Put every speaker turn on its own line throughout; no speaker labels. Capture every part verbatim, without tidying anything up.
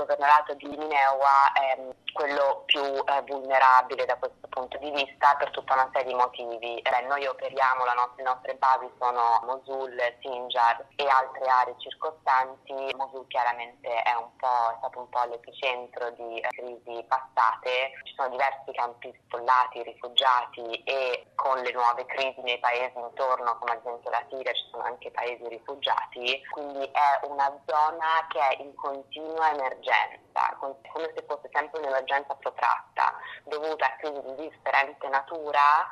governatorato di Nineveh è quello più eh, vulnerabile da questo punto di vista per tutta una serie di motivi. Eh, noi operiamo, la nostra, le nostre basi sono Mosul, Sinjar e altre aree circostanti. Mosul chiaramente è un po' è stato un po' l'epicentro di eh, crisi passate. Ci sono diversi campi sfollati, rifugiati, e con le nuove crisi nei paesi intorno, come ad esempio la Siria, ci sono anche paesi rifugiati, quindi è una zona che è in continua emergenza, come se fosse sempre un'emergenza protratta, dovuta a crisi di differente natura,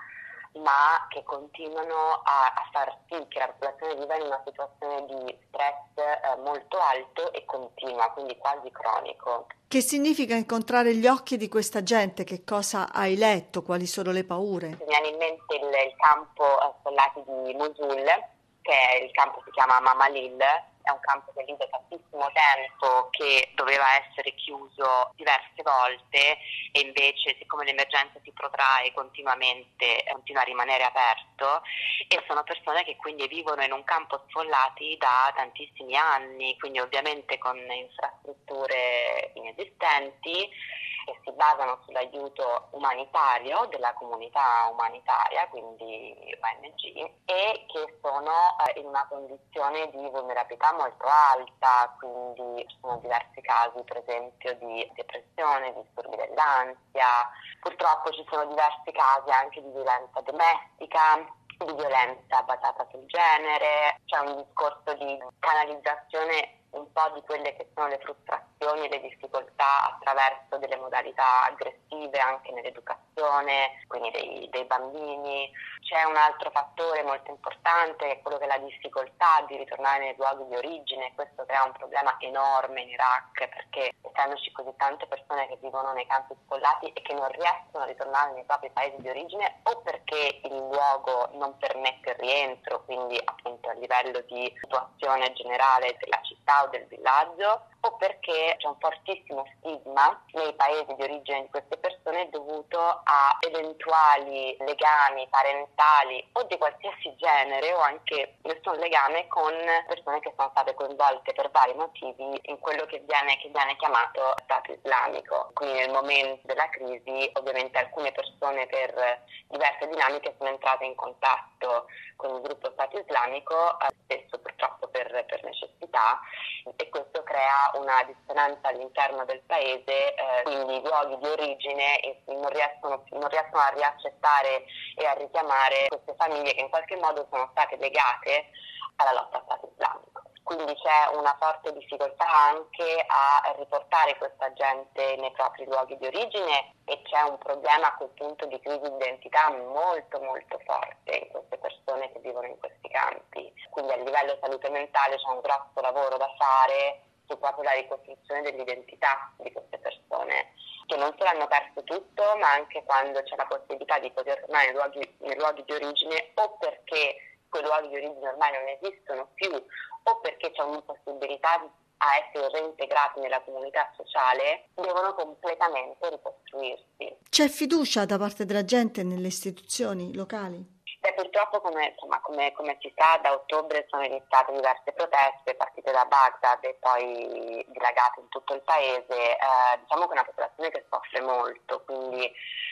ma che continuano a, a far sì che la popolazione viva in una situazione di stress eh, molto alto e continua, quindi quasi cronico.
Che significa incontrare gli occhi di questa gente? Che cosa hai letto? Quali sono le paure?
Mi viene in mente il, il campo eh, sfollati di Mosul, che è il campo si chiama Mamalil. È un campo che lì da tantissimo tempo, che doveva essere chiuso diverse volte, e invece, siccome l'emergenza si protrae continuamente, continua a rimanere aperto, e sono persone che quindi vivono in un campo sfollati da tantissimi anni, quindi ovviamente con infrastrutture inesistenti, che si basano sull'aiuto umanitario della comunità umanitaria, quindi O N G, e che sono eh, in una condizione di vulnerabilità molto alta, quindi ci sono diversi casi per esempio di depressione, disturbi dell'ansia, purtroppo ci sono diversi casi anche di violenza domestica, di violenza basata sul genere. C'è un discorso di canalizzazione un po' di quelle che sono le frustrazioni e le difficoltà attraverso delle modalità aggressive anche nell'educazione, quindi dei, dei bambini. C'è un altro fattore molto importante, che è quello della difficoltà di ritornare nei luoghi di origine. Questo crea un problema enorme in Iraq, perché essendoci così tante persone che vivono nei campi sfollati e che non riescono a ritornare nei propri paesi di origine, o perché il luogo non permette il rientro, quindi appunto a livello di situazione generale della città o del villaggio, o perché c'è un fortissimo stigma nei paesi di origine di queste persone dovuto a eventuali legami parentali o di qualsiasi genere, o anche nessun legame con persone che sono state coinvolte per vari motivi in quello che viene, che viene chiamato Stato islamico. Quindi nel momento della crisi ovviamente alcune persone per diverse dinamiche sono entrate in contatto con il gruppo Stato islamico, spesso purtroppo per, per necessità, e questo crea una dissonanza all'interno del paese, eh, quindi i luoghi di origine non riescono, non riescono a riaccettare e a richiamare queste famiglie che in qualche modo sono state legate alla lotta al Stato islamico. Quindi c'è una forte difficoltà anche a riportare questa gente nei propri luoghi di origine, e c'è un problema a quel punto di crisi di identità molto molto forte in queste persone che vivono in questi campi. Quindi a livello salute mentale c'è un grosso lavoro da fare su proprio la ricostruzione dell'identità di queste persone, che non solo hanno perso tutto, ma anche quando c'è la possibilità di poter tornare nei luoghi, nei luoghi di origine, o perché quei luoghi di origine ormai non esistono più, o perché c'è un'impossibilità a essere reintegrati nella comunità sociale, devono completamente ricostruirsi.
C'è fiducia da parte della gente nelle istituzioni locali?
Beh, purtroppo, come, insomma, come, come si sa, da ottobre sono iniziate diverse proteste partite da Baghdad e poi dilagate in tutto il paese. Eh, diciamo che è una popolazione che soffre molto, quindi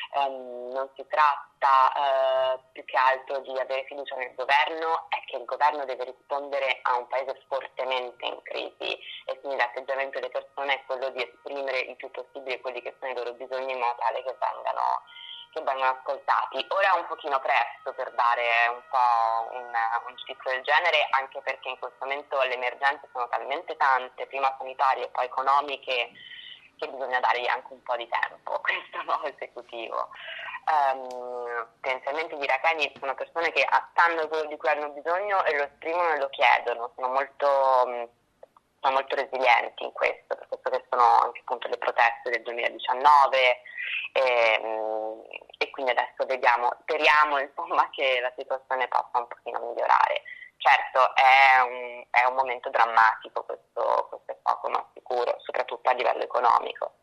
ehm, non si tratta eh, più che altro di avere fiducia nel governo, è che il governo deve rispondere a un paese fortemente in crisi, e quindi l'atteggiamento delle persone è quello di esprimere il più possibile quelli che sono i loro bisogni in modo tale che vengano che vengono ascoltati. Ora è un pochino presto per dare un po' un, un giudizio del genere, anche perché in questo momento le emergenze sono talmente tante, prima sanitarie e poi economiche, che bisogna dargli anche un po' di tempo a questo nuovo esecutivo. Um, tendenzialmente gli iracheni sono persone che sanno quello di cui hanno bisogno e lo esprimono e lo chiedono, sono molto... Um, sono molto resilienti in questo, per questo che sono anche appunto le proteste del duemiladiciannove, e, e quindi adesso vediamo, speriamo insomma che la situazione possa un pochino migliorare. Certo è un, è un momento drammatico questo, questo è poco ma sicuro, soprattutto a livello economico.